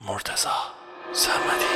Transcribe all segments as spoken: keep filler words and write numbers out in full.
مرتضی صمدی.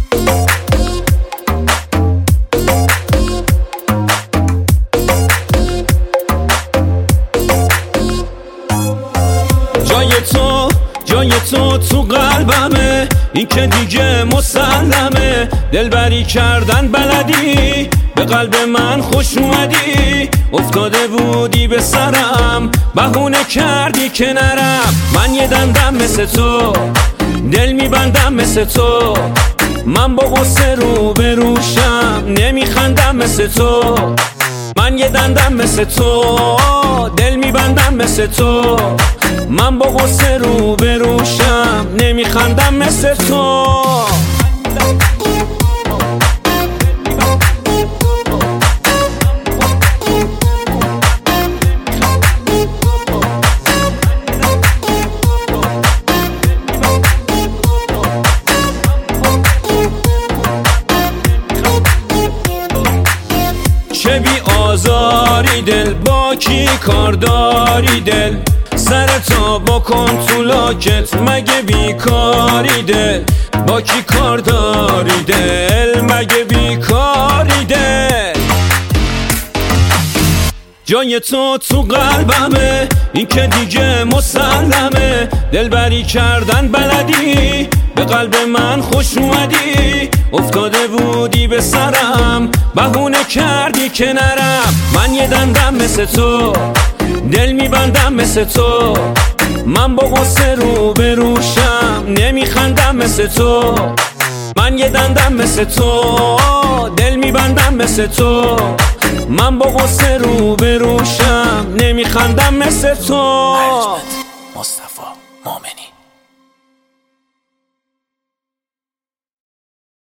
جای تو جای تو تو قلبمه، این که دیگه مسلمه. دلبری کردن بلدی، به قلب من خوش اومدی. افتاده بودی به سرم، بهونه کردی که نرم. من یه دندم مثل تو، دل میبندم مثل تو. من با غصه رو بروشم، نمیخندم مثل تو. من یه دندم مثل تو، دل میبندم مثل تو. من با غصه رو بروشم، نمیخندم مثل تو. چه بی آزاری دل، با کی کار داری دل؟ سرتا بکن تو لاکت، مگه بیکاری دل؟ با کی کار داری دل، مگه بیکاری دل؟ جای تو تو قلبمه، این که دیگه مسلمه. دلبری کردن بلدی، به قلب من خوش اومدی. افتاده بودی به سرم، بهونه کردی که نرم. من یه دندم مثل تو، دل میبندم مثل تو. من با غصه رو بروشم، نمیخندم مثل تو. من یه دندم مثل تو، دل میبندم مثل تو. من با غصه رو بروشم، نمیخندم مثل تو. مصطفی